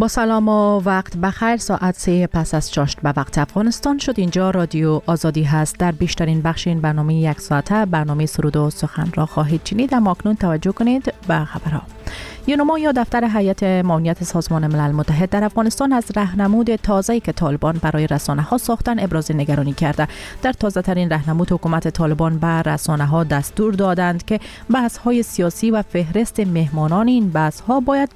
با سلام و وقت بخیر. ساعت 3 پس از چاشت به وقت افغانستان شد. اینجا رادیو آزادی هست. در بیشترین بخش این برنامه یک ساعته برنامه سرود و سخن را خواهید شنید. اما اکنون توجه کنید به خبرها. یونما یا دفتر هیئت معاونیت سازمان ملل متحد در افغانستان از راهنمود تازه‌ای که طالبان برای رسانه‌ها ساختن ابراز نگرانی کرده. در تازه‌ترین راهنمود حکومت طالبان به رسانه‌ها دستور دادند که بحث‌های سیاسی و فهرست مهمانان این بحث‌ها باید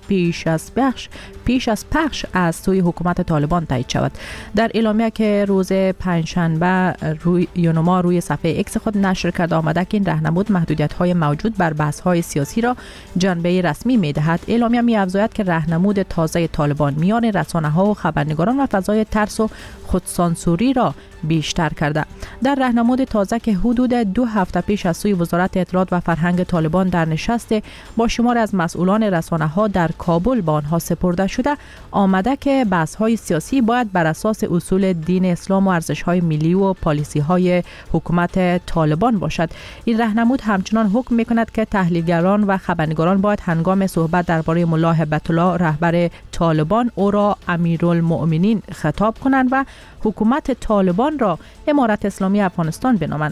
پیش از پخش از سوی حکومت طالبان تایید شود. در اعلامیه که روز پنجشنبه یونما روی صفحه ایکس خود نشر کرده آمده که این راهنمود محدودیت‌های موجود بر بحث‌های سیاسی را جنبه رسمی می‌دهد. اعلامیه می‌افزاید که راهنمود تازه طالبان میان رسانه‌ها و خبرنگاران و فضای ترس و خودسانسوری را بیشتر کرده. در راهنمود تازه که حدود 2 هفته پیش از سوی وزارت اطلاعات و فرهنگ طالبان در نشست با شمار از مسئولان رسانه‌ها در کابل به آنها سپرده شده آمده که بحث‌های سیاسی باید بر اساس اصول دین اسلام و ارزش‌های ملی و پالیسی‌های حکومت طالبان باشد. این راهنمود همچنان حکم می‌کند که تحلیلگران و خبرنگاران باید هنگام صحبت درباره ملا هیبت الله رهبر طالبان او را امیرالمؤمنین خطاب کنند و حکومت طالبان را امارت اسلامی افغانستان بنامند.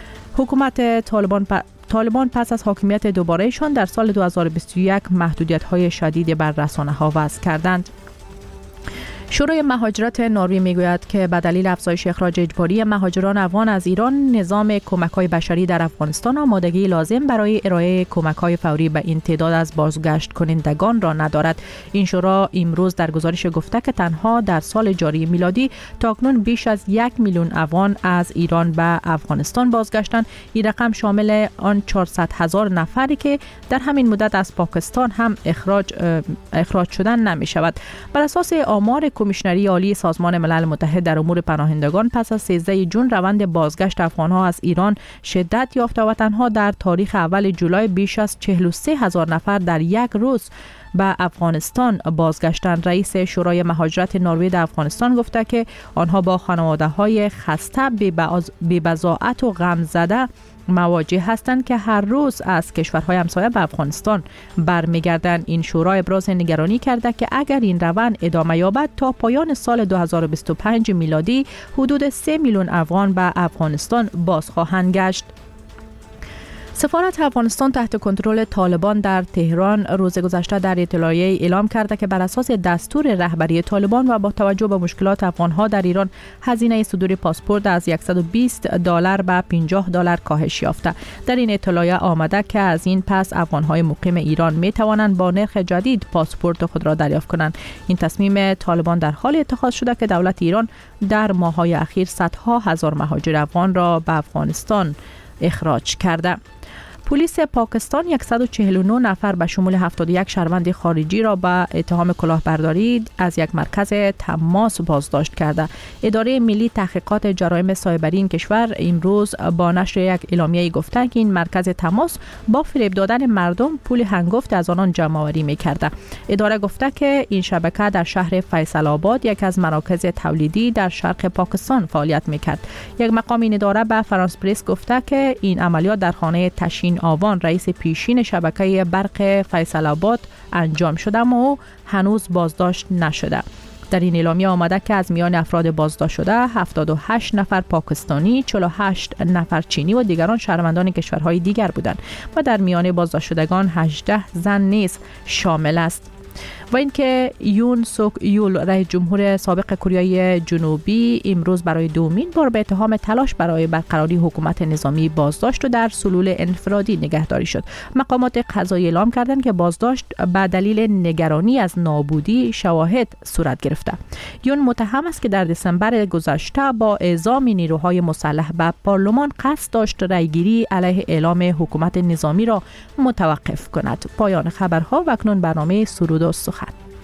حکومت طالبان پس از حاکمیت دوبارهشان در سال 2021 محدودیت‌های شدید بر رسانه‌ها وضع کردند. شورای مهاجرت نروژ میگوید که به دلیل افزایش اخراج اجباری مهاجران افغان از ایران، نظام کمک‌های بشری در افغانستان آمادگی لازم برای ارائه کمک‌های فوری به این تعداد از بازگشت کنندگان را ندارد. این شورا امروز در گزارش گفته که تنها در سال جاری میلادی تاکنون بیش از 1 میلیون افغان از ایران به افغانستان بازگشتند. این رقم شامل آن 400,000 نفری که در همین مدت از پاکستان هم اخراج شدن نمی شود. بر اساس آمار کمیشنری عالی سازمان ملل متحد در امور پناهندگان پس از 13 جون روند بازگشت افغان‌ها از ایران شدت یافته و تنها در تاریخ اول جولای بیش از 43,000 نفر در یک روز به افغانستان بازگشتند. رئیس شورای مهاجرت نروژ در افغانستان گفته که آنها با خانواده‌های خسته، بی‌بضاعت و غمزده مواجه هستند که هر روز از کشورهای همسایه به افغانستان برمیگردند. این شورا ابراز نگرانی کرده که اگر این روند ادامه یابد تا پایان سال 2025 میلادی حدود 3 میلیون افغان به افغانستان باز خواهند گشت. سفارت افغانستان تحت کنترل طالبان در تهران روز گذشته در اطلاعیه اعلام کرده که بر اساس دستور رهبری طالبان و با توجه به مشکلات افغانها در ایران هزینه صدور پاسپورت از $120 به $50 کاهش یافته. در این اطلاعیه آمده که از این پس افغانهای مقیم ایران می توانند با نرخ جدید پاسپورت خود را دریافت کنند. این تصمیم طالبان در حال اتخاذ شده که دولت ایران در ماه‌های اخیر صدها هزار مهاجر افغان را به افغانستان اخراج کرده. پلیس پاکستان 149 نفر به شمول 71 شهروند خارجی را به اتهام کلاهبرداری از یک مرکز تماس بازداشت کرده. اداره ملی تحقیقات جرایم سایبری این کشور امروز با نشر یک اعلامیه گفته که این مرکز تماس با فریب دادن مردم پول هنگفت از آنان جمع‌آوری می‌کرده. اداره گفته که این شبکه در شهر فیصل آباد یک از مراکز تولیدی در شرق پاکستان فعالیت می‌کرد. یک مقام این اداره به فرانس پرس گفته که این عملیات در خانه تشین آوان رئیس پیشین شبکه برق فیصل آباد انجام شده اما او هنوز بازداشت نشده. در این اعلامیه آمده که از میان افراد بازداشت شده 78 نفر پاکستانی، 48 نفر چینی و دیگران شهروندان کشورهای دیگر بودند و در میان بازداشت شدگان 18 زن نیز شامل است. و اینکه یون سوک یول رئیس جمهور سابق کره جنوبی امروز برای دومین بار به اتهام تلاش برای برقراری حکومت نظامی بازداشت و در سلول انفرادی نگهداری شد. مقامات قضایی اعلام کردند که بازداشت به دلیل نگرانی از نابودی شواهد صورت گرفته. یون متهم است که در دسامبر گذشته با اعزام نیروهای مسلح به پارلمان قصد داشت رأیگیری علیه اعلام حکومت نظامی را متوقف کند. پایان خبرها و اکنون برنامه سرود و سخن.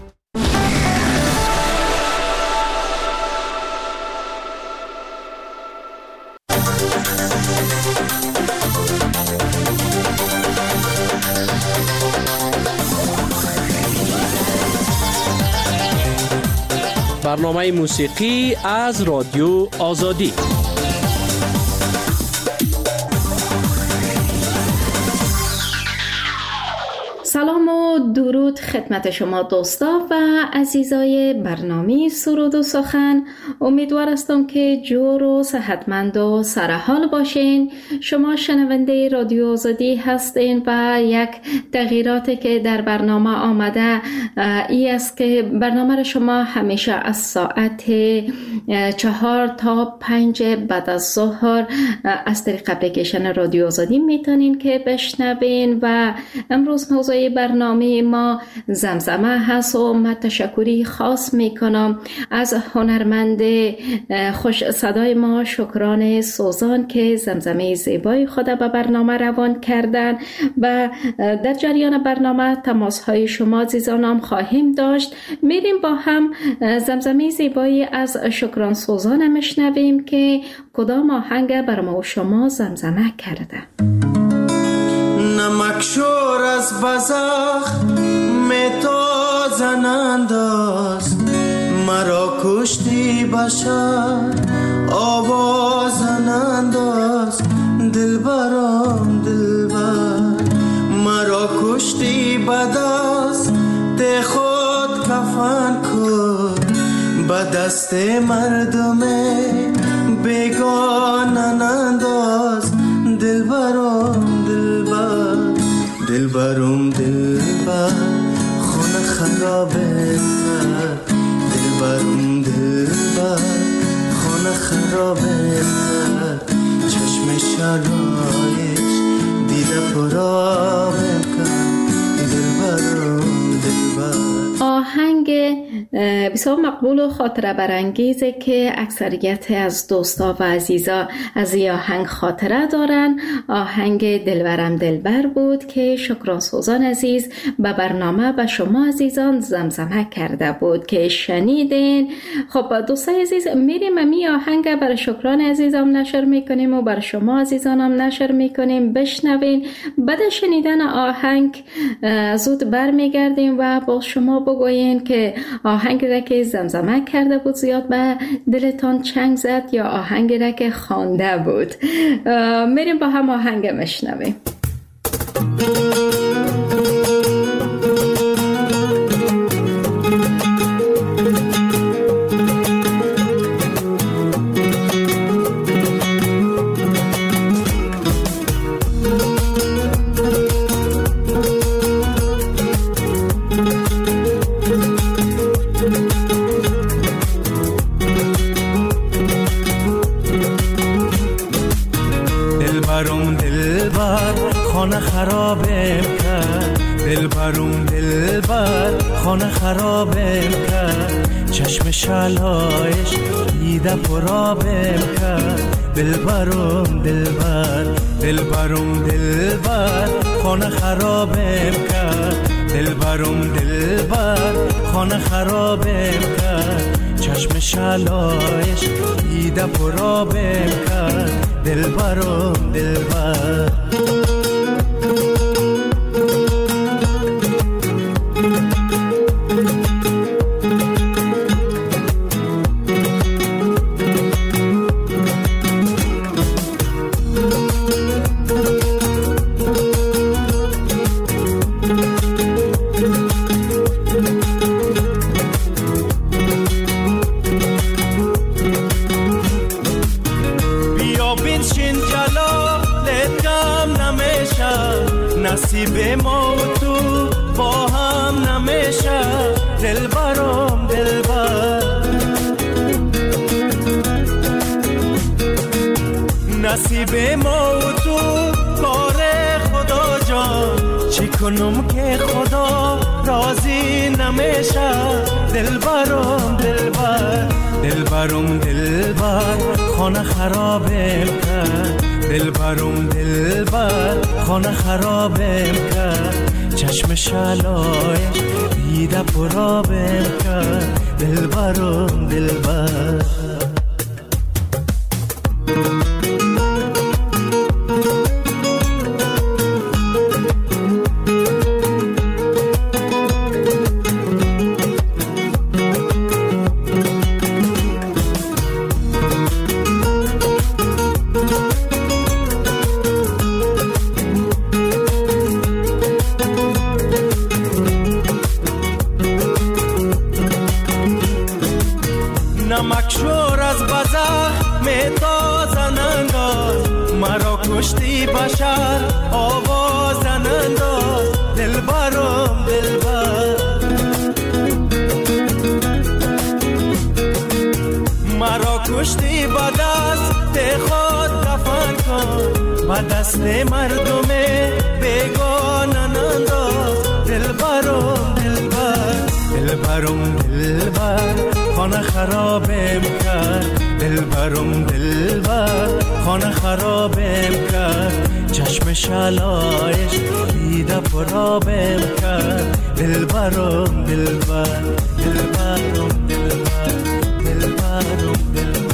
برنامه موسیقی از رادیو آزادی. سلام و درود خدمت شما دوستا و عزیزای برنامه سرود و سخن. امیدوار هستم که جور و صحتمند و سرحال باشین. شما شنونده رادیو آزادی هستین و یک تغییراتی که در برنامه آمده ای است که برنامه را شما همیشه از ساعت 4 تا 5 بعد از ظهر از طریق اپلیکیشن رادیو آزادی میتونین که بشنوین و امروز موضوع برنامه ما زمزمه هست و من تشکری خاص میکنم از هنرمند خوش صدای ما شکران سوزان که زمزمه زیبای خود به برنامه روان کردن و در جریان برنامه تماس های شما عزیزانم خواهیم داشت. میریم با هم زمزمه زیبایی از شکران سوزان میشنویم که کدام آهنگ بر ما و شما زمزمه کرده. نمک شور از بزخ میتازن انداز مرا کشتی بشر آوازن انداز دلبرم دلبر مرا کشتی بدست ته خود کفن کن به دست مردم بیگانن انداز دلبرم دلبر دلبرم دلبر خونه خرابه کرد دلبرم دلبر خونه خرابه کرد چشم شلایش دیده پرابه کرد دلبرم دلبر. آهنگ بسیار مقبول و خاطره برانگیزه که اکثریت از دوستا و عزیزا از این آهنگ خاطره دارن. آهنگ دلبرم دلبر بود که شکران سوزان عزیز به برنامه به شما عزیزان زمزمه کرده بود که شنیدین. خب دوستای عزیز میریم امی آهنگ برای شکران عزیزم نشر میکنیم و برای شما عزیزانم نشر میکنیم بشنوین. بعد شنیدن آهنگ زود برمیگردیم و با شما بگوین که آهنگ را که زمزمه کرده بود زیاد به دلتان چنگ زد یا آهنگ را که خوانده بود. میریم با هم آهنگ مشنویم. خانه خرابم کرد چشم شلایش دیده پرابم کرد دلبرم دلبر دلبرم دلبر خانه خرابم کرد دلبرم دلبر خانه خرابم کرد چشم شلایش دیده پرابم کرد دلبرم دلبر. نصیب ما و تو با هم نمیشه دلبرم دلبر نصیب ما و تو کار خدا جان چی کنم که خدا راضی نمیشه دلبرم دلبر دلبرم دلبر خانه خرابم کرد دلبرم دلبر خانه خرابم کرد چشم شلایش دیده پرابم کرد دلبرم دلبر. کشتی بشر آواز انداز دلبرم دلبر مرا کشتی با دست خود دفن کن با دست مردم بیگانه انداز دلبرم دلبر دلبرم دلبر خانه خرابم کرد دلبرم دلبر خانه خرابم کرد چشم شلایش دیده پرابم کرد دلبرم دلبر دلبرم دلبر دلبرم دلبر.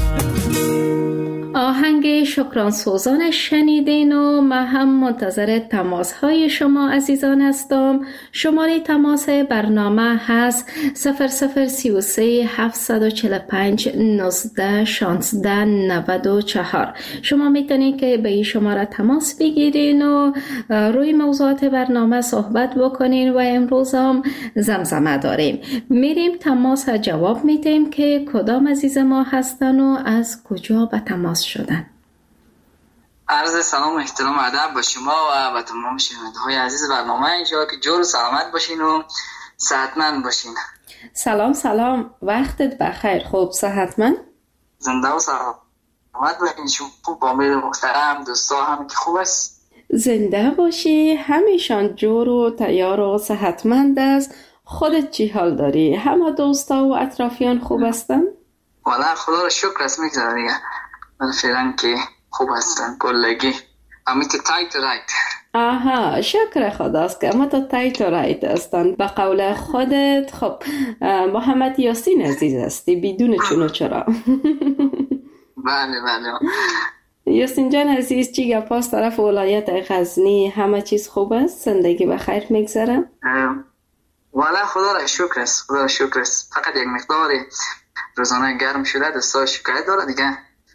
آهنگ شکران سوزان شنیدین و من هم منتظر تماس های شما عزیزان هستم. شماره تماس برنامه هست 0033 745 19 16 94. شما میتونید که به این شماره تماس بگیرین و روی موضوعات برنامه صحبت بکنین و امروز هم زمزمه داریم. میریم تماس جواب میدیم که کدام عزیز ما هستن و از کجا به تماس شدن. عرض سلام و احترام و ادب با شما و تمام شنونده‌های عزیز برنامه. انشاءالله که جور و سلامت باشین و صحتمند باشین. سلام وقتت بخیر. خوب صحتمند؟ زنده و سلامت باشین. شما با امید محترم دوستا هم که خوب است. زنده باشی. همیشان جور و تیار و صحتمند است. خودت چی حال داری؟ همه دوستا و اطرافیان خوب هستن؟ والا خدا را شکر است میگذارم دیگه. فعلا که خوب هستن کلگی. امیت تایت رایت. آها شکر خداست که اما تا تایت رایت هستن. به قول خودت خب محمد یاسین عزیز هستی بدون چون و چرا. بله یاسین جان عزیز چی گپاس طرف ولایت غزنی؟ همه چیز خوب است؟ زندگی بخیر میگذره؟ والا خدا را شکر است. خدا را شکر است. فقط یک مقدار روزانه گرم شده دستا شکایت داره دیگه.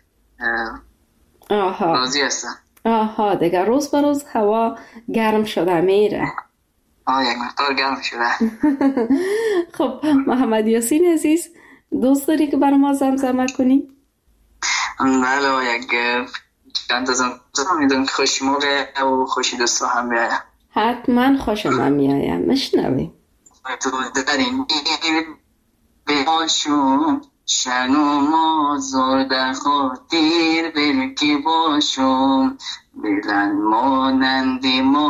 راضی هستن. آها دیگه روز به روز هوا گرم شده میره. یک مقدار گرم شده. خب محمد یاسین عزیز دوست داری که برای ما زمزمه کنی؟ بله یک چند تا زمزمه میدونم که خوشی ما بیایه و خوشی دوستا هم بیایه. حتما خوشم هم میایه. مشنوی تو در این باشم شنو مازار خاطر بلکی باشم بلند مانند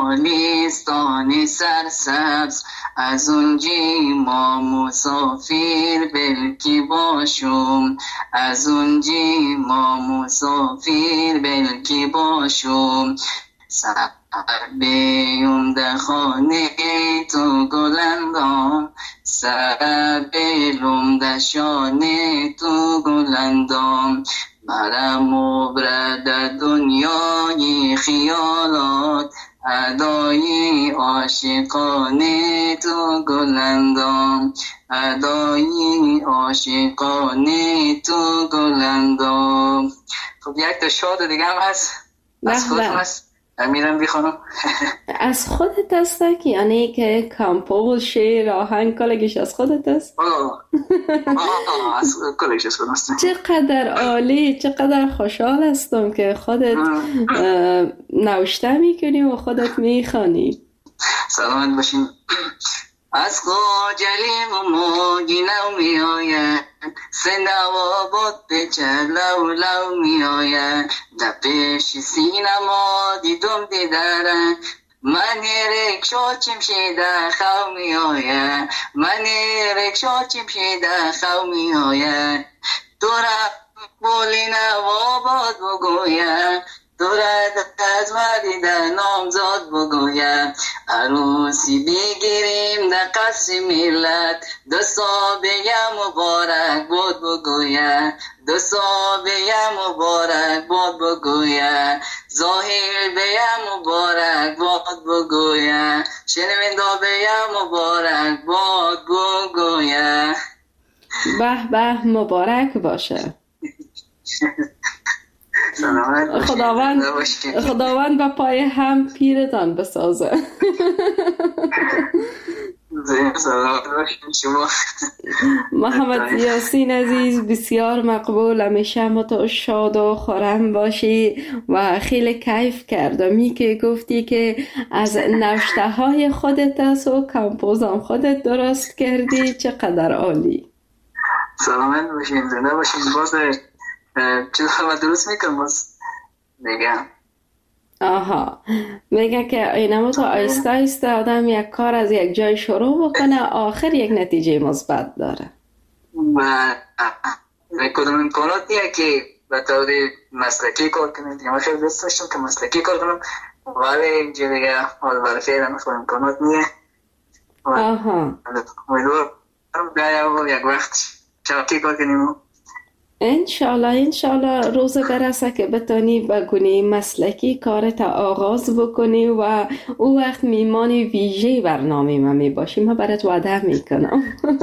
مالستان سرسبز از اونجی ما مسافر بلکی باشم از اونجی ما مسافر بلکی باشم سر بیوم در خانه تو گلندام سر بیلوم در شانه تو گلندام مرم و برد دنیای خیالات ادای عاشقانه تو گلندام ادای عاشقانه تو گلندام. خب یک تا شاد دیگه هم هست از خودم هست میرم بخونم. از خودت هست که یعنی که کامپوز شعر آهنگ کلگیش از خودت هست؟ از کلگیش از خودم هست. چقدر عالی، چقدر خوشحال هستم که خودت نوشته میکنی و خودت میخوانی. سلامت باشین. از خجلی و موگی نو می آید سنوا بود چلو لو می آید در پیش سینما دیدم دیدارن من رکشا چمشیده خو می آید من رکشا چمشیده خو می آید تو را بولی نوا بود بگوید دورت از مردیده نامزاد بگویم عروسی بگیریم در قصر ملت دستا بیم مبارک بود بگویم دستا بیم مبارک بود بگویم ظاهر بیم مبارک بود بگویم شنوندا بیم مبارک بود بگویم. به به مبارک باشه. خداوند با پای هم پیرتان بسازه. شما محمد یاسین عزیز بسیار مقبول، همیشه ما تو شاد و خرم باشی و خیلی کیف کردم که گفتی که از نوشته های خودت است و کمپوزم خودت درست کردی. چقدر عالی. سلامت باشین، زنده باشین. باز چیز خواهد درست میکنم باز میگم. آها، میگه که اینما تو آیسته آیسته آدم یک کار از یک جای شروع بکنه آخر یک نتیجه مثبت داره. و کدوم امکاناتیه که به طور مسلکی کار کنید. ما خیلی دوست داشتم که مسلکی کار کنم ولی اینجا دیگه حال برای فعلا مثلا امکانات نیه. آها، امیدوارم و یک وقت شبکی کار کنیم. انشالله روز برسه که بتانی بگونی مسلکی کارت آغاز بکنی و او وقت میمان ویژه برنامه ما می باشی. ما برات وعده میکنم.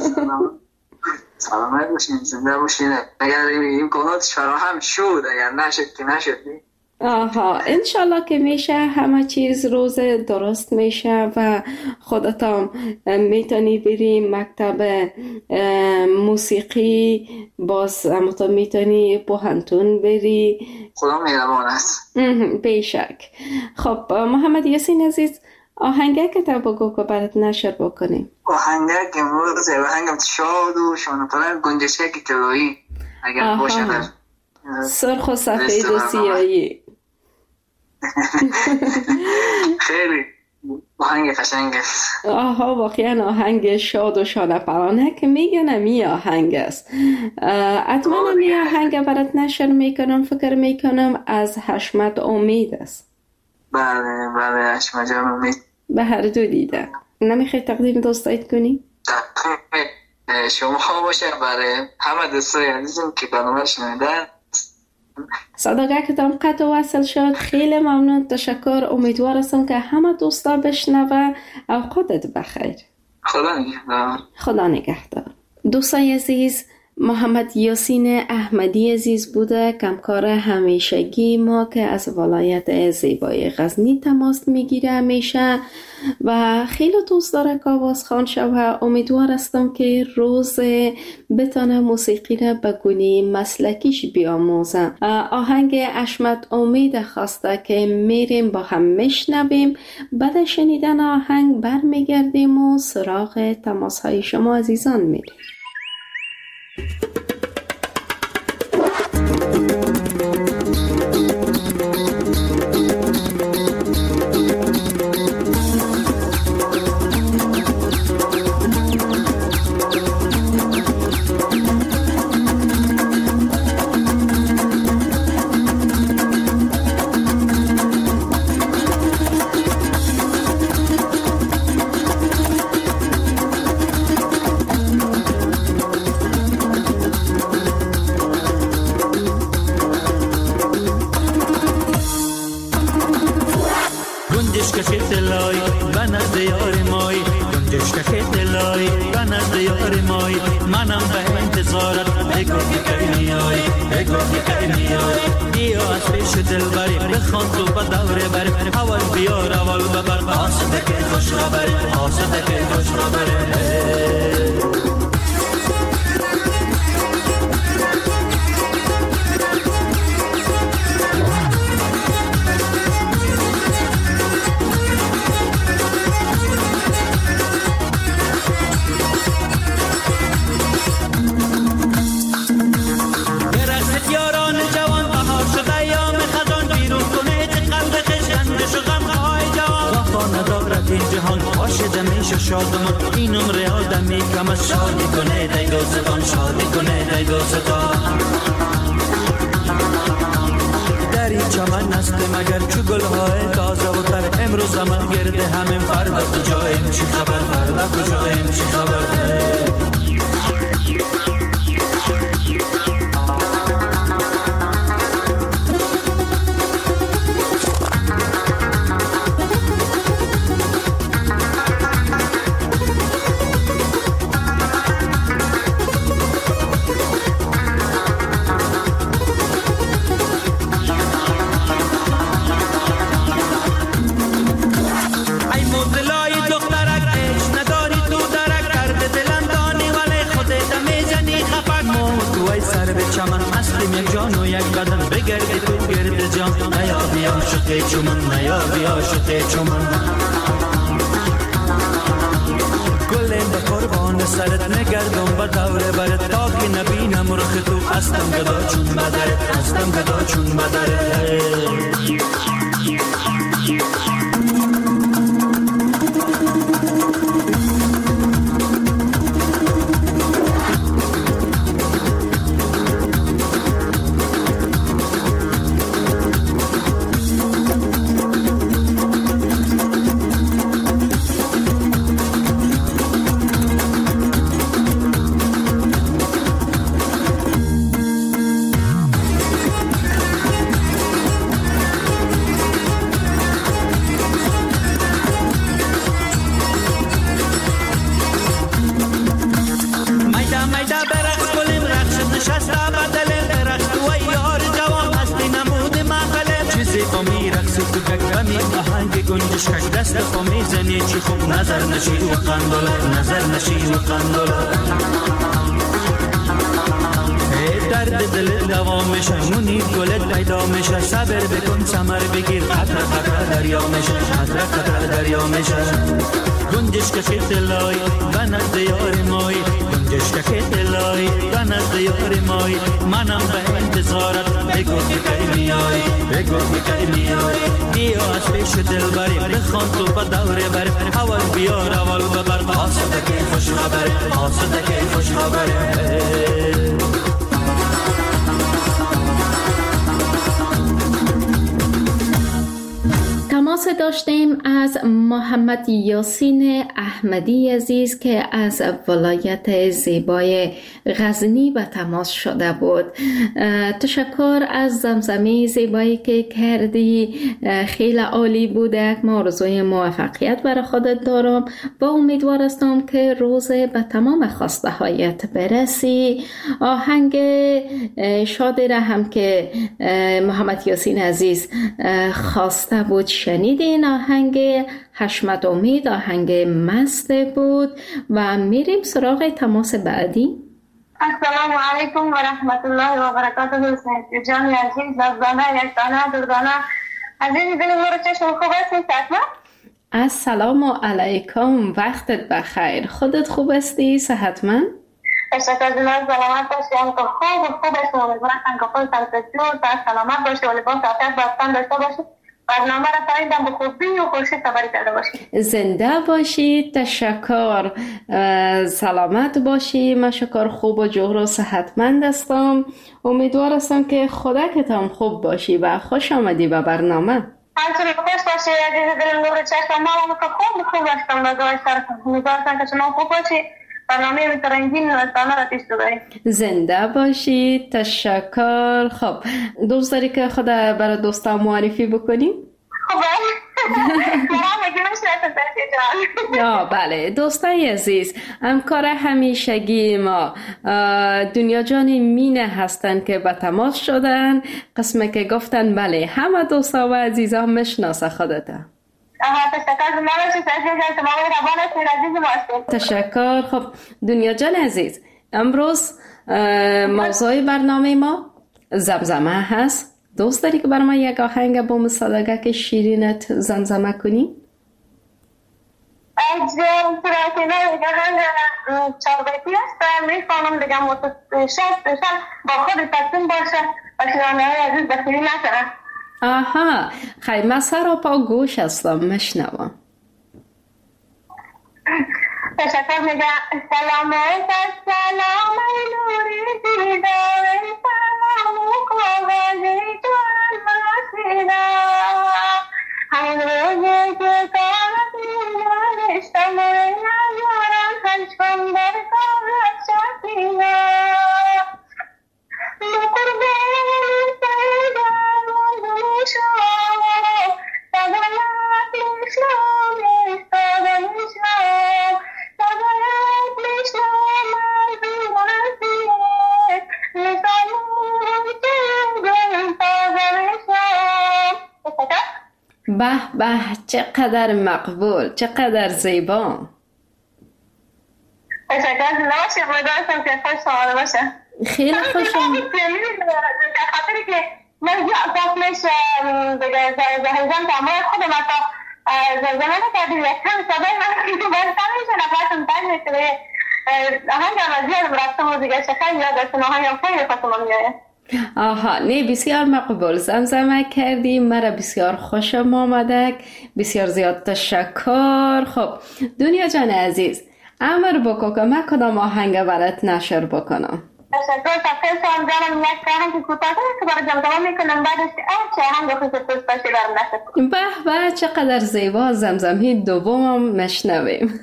سلامت باشین، زنده باشین. اگر امکاناتش فراهم شد، اگر نشد که نشد. آها، انشالله که میشه، همه چیز روز درست میشه و خودتم میتونی بری مکتب موسیقی، باز تو میتونی پوهنتون بری. خدا مهربان است. بیشک. خب محمد یاسین عزیز، آهنگه که تا بگو که برات نشر بکنیم. آهنگه که امروز آهنگم شاد و شانه پرند گنجشک طلایی اگر باشه در سرخ و سفید و سیاهی. خیلی آهنگ قشنگ است. آها، واقعا آهنگ شاد و شانه پرانه که میگن می آهنگ است. اتمنى می آهنگ برات نشر میکنم. فکر میکنم از حشمت امید است. بله حشمت جان امید. به هر دو دیده. نمیخوای تقدیم دوستایت کنی؟ شما باشه برای همه دوستای عزیزم که برنامه شنیدن. صداقه که تام قطع وصل شد. خیلی ممنون، تشکر. امیدوار هستم که همه دوستا بشنوه. اوقاتت بخیر. خدا نگهدار. دوستای عزیز، محمد یاسین احمدی عزیز بوده، کمکار همیشگی ما که از ولایت زیبای غزنی تماس میگیره همیشه و خیلی دوست داره که آوازخوان شوه. امیدوار هستم که روز بتانه موسیقی را به گونه مسلکیش بیاموزه. آهنگ حشمت امید خواسته که میریم با هم میشنویم. بعد شنیدن آهنگ برمیگردیم و سراغ تماس های شما عزیزان میریم. اینم ریال دمی کم از شادی کنه دیگوزتان شادی کنه دیگوزتان دری چمن است مگر چو گلهای تازه و تر امروز من گرده همین فردا کجاییم چی خبر فردا کجاییم چی خبر نداری تو قدم بگردی تو گرد جان نیا بیا شده چومن نیا بیا شده چومن گلیم به قربان سرت نگردم با دوره برد تا که نبینم رخ تو هستم گدا چون بدرت هستم گدا چون بدرت دست پا میزنی چی خوب نظر نشی و قندوله نظر نشی و قندوله درد دل دوام میشه منی گلت پیدا میشه صبر بکن ثمر بگیر قطره قطره دریا میشه قطره قطره دریا میشه گنجش که دلای بند یار مای گنجش که دلای بند یار مای منم به انتظارت بگو کی میای بگو کی میای بیا از پیش دلبری بخوان تو با دوره بر اول بیار اول ببر آسوده که خوش خبره آسوده که خوش خبره تماس داشتیم از محمد یاسین احمدی عزیز که از ولایت زیبای غزنی به تماس شده بود. تشکر از زمزمه زیبایی که کردی، خیلی عالی بوده. ما آرزوی موفقیت برای خودت دارم و امیدوار هستم که روز به تمام خواسته هایت برسی. آهنگ شادی را هم که محمد یاسین عزیز خواسته بود شنیدین. آهنگ حشمت امید آهنگ مست بود و میریم سراغ تماس بعدی. السلام علیکم و رحمت الله و برکاته. حسین جان عزیز زنده یک دانه دردانه عزیز دل نور چشم خوب هستی؟ السلام علیکم، وقتت بخیر. خودت خوب هستی؟ صحتمند؟ تشکر جناب، سلامت باشی. هم که خوب هستی. امیدوارم که خود سلامت باشی و لباس عافیت بستن داشته باشی. برنامه را فرایدم به خوبی و خوشی خبری کرده باشی. زنده باشی. تشکر. سلامت باشی. من شکر خوب و جوهر و صحتمند هستم. امیدوار هستم که خودت هم خوب باشی و خوش آمدی به برنامه. همچنین خوش باشی عزیز دل نور چشم. من که خوب هستم و دعای سرتم. امیدوار هستم که شما خوب باشی. برنامه میترنگین نستانه را پیش داریم. زنده باشی. تشکر. خب دوست داری که خود برای دوستا معرفی بکنیم؟ خوبه. بله دوستای عزیز، همکار همیشگی ما دنیا جان مینه هستن که به تماس شدن. قسمه که گفتن بله همه دوستا و عزیزان میشناسه خودتا. تشکر. خب دنیا جان عزیز، امروز موضوع برنامه ما زمزمه هست. دوست داری که برای ما یک آهنگ با مصدقه که شیرینت زمزمه کنی؟ چاربیتی هست میخوانم دیگه متشد با خود تصمیم باشه و شیرانه های عزیز بخیری نکنه. آها خیلی من سر پا گوش هستم مشنوم. تشکر. میگه سلام سلام نوری دیدار سلام کاغذی جان مسیدا همین روزی که کاغذی نوشتم نجارم هنچکم در کاغذ شکینا بقربان سیدان و شما سبایت اسلام استادم اسلام سبایت اسلام مرزی مرزیه لسانون چنگل تازم اسلام. به به چقدر مقبول، چقدر زیبا. تشکر. نباشی امیدوارم که خوش شماره باشه. خیلی خوشم. در خاطر که من قبلش زهرجان تمام خودم تا زمان کردیم یک کم صدای من تو برستان میشه نفرتون تنگ میشه آهنگ هم از یادم رفتم و دیگه شکر یاد داشتم آهنگ هم خیلی خوشم میاد. آها نه بسیار مقبول زمزمه کردیم مرا بسیار خوشم آمده بسیار زیاد تشکر. خب دنیا جان عزیز امر بکن که من کدام آهنگ برات نشر بکنم. تشکر تفکر شما جانم یک آهنگ کوتاه که برای جمع تمام میکنم بعدش چه آهنگ خود دوست داشتی برام نشر کنم. به چقدر زیبا زمزمه دومم مشنویم.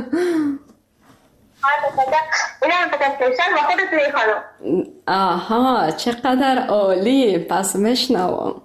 آها چقدر عالی پس مشنوم.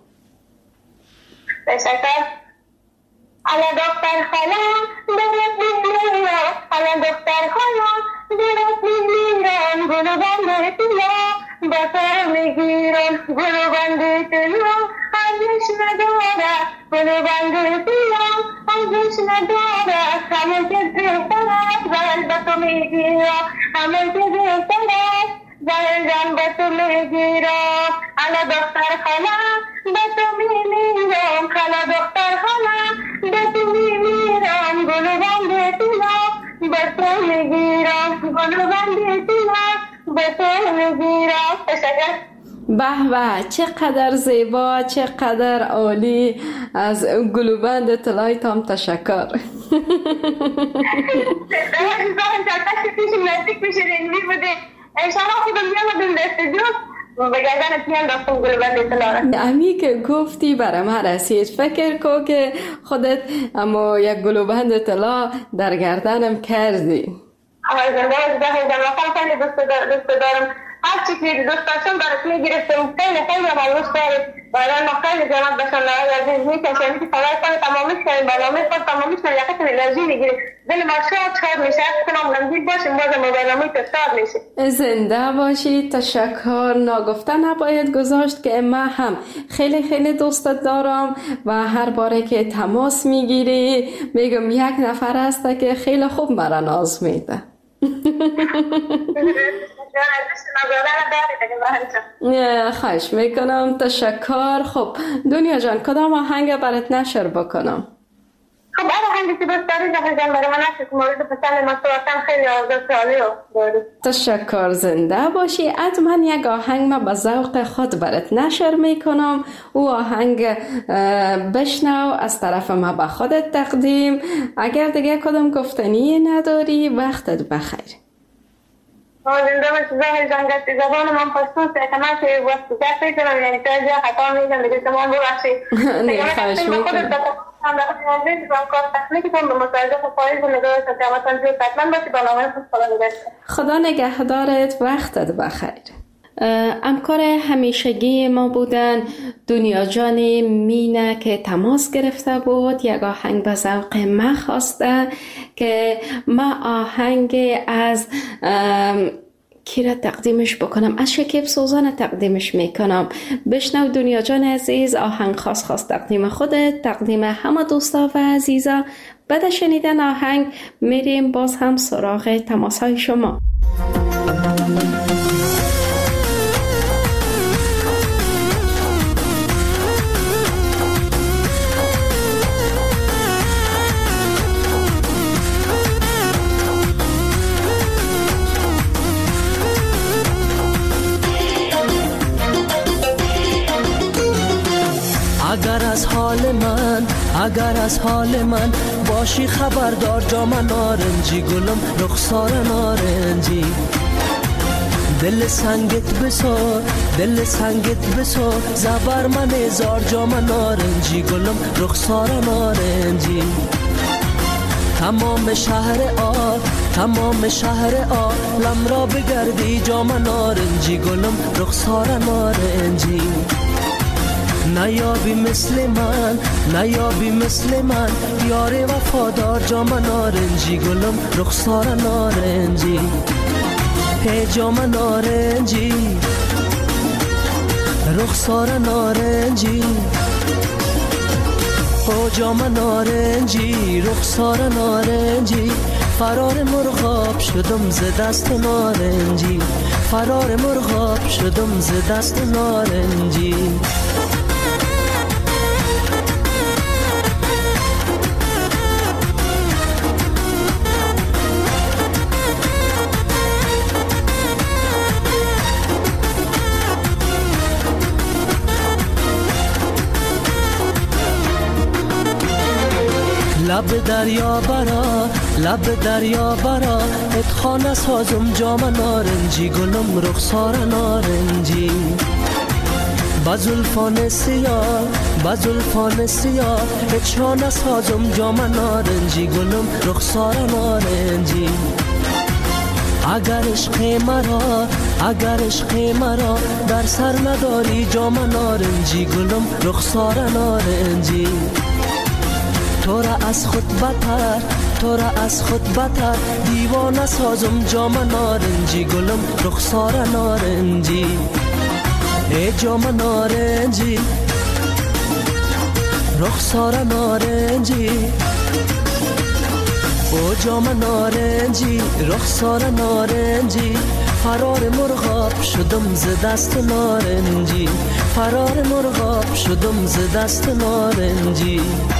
تشکر. حالا دختر خالم درست میمیرم حالا دختر خالم درست میمیرم گلو بنده تیلا با سر میگیرم گلو بنده تیلا ارزش نداره گلو بنده تیلا ارزش نداره همه که بهتر است زهر به تو میگیرم همه که بهتر است زهر جان به تو میگیرم حالا دختر خالم به تو میمیرم حالا دختر خالم به تو میمیرم گلو بنده تیلا به تو میگیرم گلو بنده تیلا به تو میگیرم. تشکر. به چقدر زیبا چقدر عالی از گلوبند طلای تام تشکر. امی که گفتی برای من رسید فکر کو که خودت اما یک گلوبند طلا در گردنم کردی. دوست دارم هر چی که دوست داشتم برات میگرفتم خیلی ممنون دارم برای ما خیلی جناب باشم عزیز میکشم که خدای کنه تمامش کنیم برنامه خود تمامش کنیم یکتون انرژی میگیریم دل ما شاد میشه کنم غمگین باشیم بازم برنامه شاد میشه. زنده باشی تشکر. ناگفته نباید گذاشت که من هم خیلی دوستت دارم و هر باره که تماس میگیری میگم یک نفر هست که خیلی خوب مرا ناز میده. خواهش میکنم تشکر. خب دنیا جان کدام آهنگ برات نشر بکنم؟ خب آهنگی که دوست داری زهر جان برای من نشر که مورد پسند من صورتم خیلی آزاد عالی داری. تشکر. زنده باشی. حتما یک آهنگ ما به ذوق خود برات نشر میکنم. او آهنگ بشنو از طرف ما به خودت تقدیم. اگر دیگه کدام گفتنی نداری وقتت بخیر. زنده باشی زهر جان گفتی زبان من پشتوسه که من که وقتی دستی کنم یعنی تا جا خطا میگم دیگه شما ببخشید. نه خواهش میکنم. خدا نگهدارت وقتت بخیر. همکار همیشگی ما بودن دنیا جان مینه که تماس گرفته بود یک آهنگ به ذوق ما خواسته که ما آهنگ از کی را تقدیمش بکنم از شکیب سوزان تقدیمش میکنم. بشنو دنیا جان عزیز آهنگ خاص تقدیم خودت تقدیم همه دوستا و عزیزا. بعد شنیدن آهنگ میریم باز هم سراغ تماس های شما. اگر از حال من باشی خبردار جام نارنجی گلم رخسار نارنجی دل سنگت بسار زبر من هزار جام نارنجی گلم رخسار نارنجی تمام شهر عالم را بگردی جام نارنجی گلم رخسار نارنجی نیابی مثل من یار وفادار جام نارنجی گلم رخسار نارنجی هی جام نارنجی رخسار نارنجی او جام نارنجی رخسار نارنجی فرار مرغاب شدم ز دست نارنجی، فرار مرغاب شدم ز دست نارنجی. لب دریا برا، لب دریا برا، اتخانه سازم جام نارنجی، گلم رخسار نارنجی. بزلفان سیاه، بزلفان سیاه، اتخانه سازم جام نارنجی، گلم رخسار نارنجی. اگر عشق مرا، اگر عشق مرا در سر نداری جام نارنجی، گلم رخسار نارنجی. تو را از خود بتر، تو را از خود بتر، دیوانه سازم جام نارنجی، گلم رخسار نارنجی. ای جام نارنجی، رخسار نارنجی، او جام نارنجی، رخسار نارنجی. فرار مرغاب شدم ز دست نارنجی، فرار مرغاب شدم ز دست نارنجی.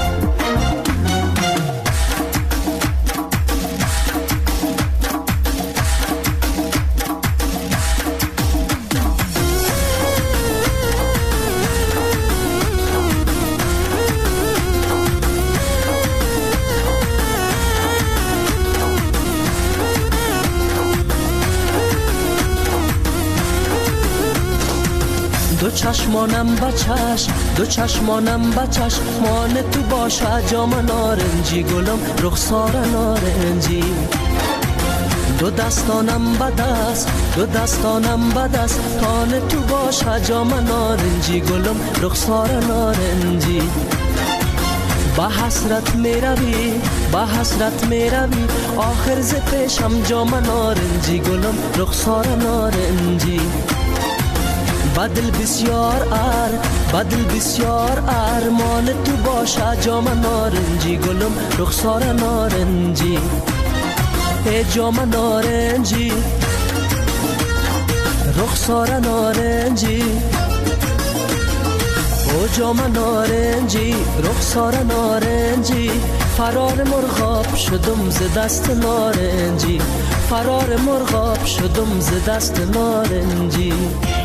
دو چشمانم بچش، دو چشمانم بچش، مان تو باشه جام نارنجی، گلم رخسار نارنجی. دو دستانم بدست، دو دستانم بدست، تان تو باشه جام نارنجی، گلم رخسار نارنجی. با حسرت می روی، با حسرت می روی، آخر ز پیشم جام نارنجی، گلم رخسار نارنجی. بدل بسیار بدل بسیار ارمان تو باشه جام نارنجی، گلم رخسار نارنجی. ای جام نارنجی، رخسار نارنجی، او جام نارنجی، رخسار نارنجی. فرار مرغاب شدم ز دست نارنجی، فرار مرغاب شدم ز دست نارنجی.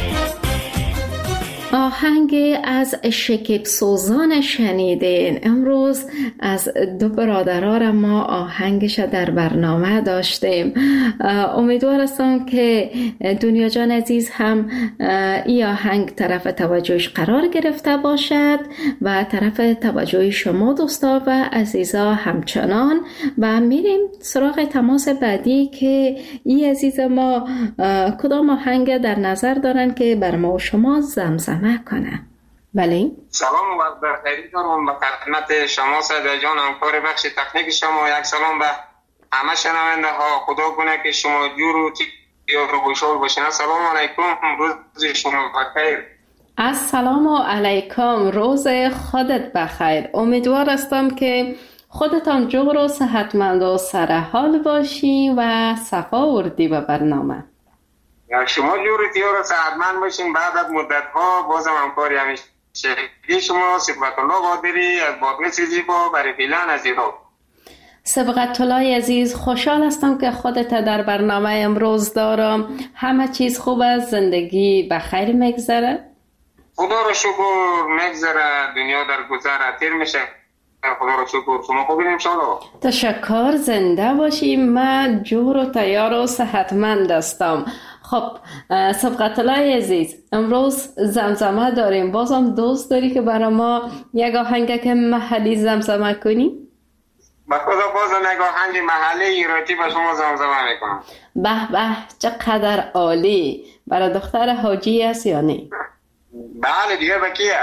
آهنگ از شکیب سوزان شنیدین. امروز از دو برادران ما آهنگش در برنامه داشتیم. امیدوار هستم که دنیا جان عزیز هم این آهنگ طرف توجهش قرار گرفته باشد و طرف توجه شما دوستا و عزیزا همچنان. و میریم سراغ تماس بعدی که این عزیز ما کدام آهنگ در نظر دارن که بر ما و شما زمزمه کنه. بله، سلام و بخیر دارم به خدمت شما صدا جان، همکار بخش تکنیک شما. یک سلام به همه شنونده ها. خدا کنه که شما جور و تیار و خوشحال باشین. السلام علیکم، روز شما بخیر. السلام علیکم، روز خودت بخیر. امیدوار هستم که خودتان جور و صحتمند و سرحال باشی و صفا وردی به برنامه. شما جور تیار و صحتمند باشین. بعد از مدت ها بازم همکاری همیشه شما صفت الله قادری از بادغیس زیبا برای فیلان از ایران. صبغت الله عزیز، خوشحال هستم که خودت در برنامه امروز دارم. همه چیز خوب است؟ زندگی بخیر میگذره؟ خدا رو شکر میگذره، دنیا در گذره تیر میشه. خدا رو شکر. شما خوبین انشالله؟ تشکر، زنده باشیم. من جور و تیار و صحتمند هستم. خب صبغت الله عزیز، امروز زمزمه داریم. بازم دوست داری که برای ما یک آهنگ که محلی زمزمه کنی؟ با خدا باز یک آهنگ محلی ایراتی با شما زمزمه میکنم. به به، چقدر عالی. برای دختر حاجی است یا نه؟ بله دیگه با کیه؟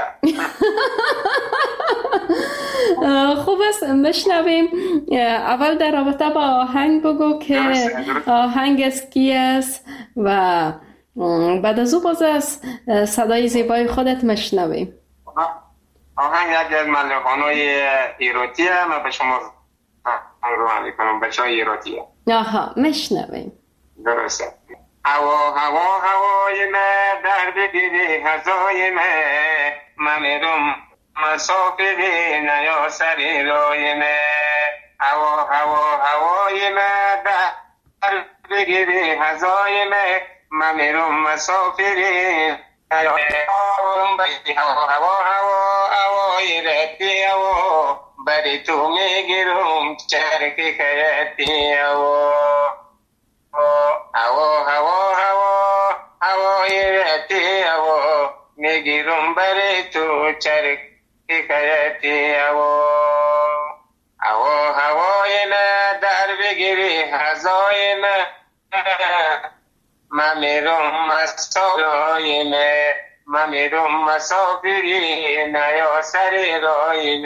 خوب است، مشنویم. اول در رابطه با آهنگ بگو که آهنگ از کی است و بعد از او باز از صدای زیبای خودت مشنویم. آهنگ یکی از ملحن‌های ایراتی، من به شما رو میکنم بچه های ایراتیه. آها مشنویم. درسته. هوای من در بگیری هزای من میرم مسافری نیا سری رای من. هوای من در بگیری هزای من میرم مسافری نیا هوای ردی هوا بری تو میگیرم چرکی خیتی هوای ردی هوا میگیرم بری تو چرکی خیتی هوای نه در بگیری هزای من میرم مسافری من میرم مسافری نیا سری رای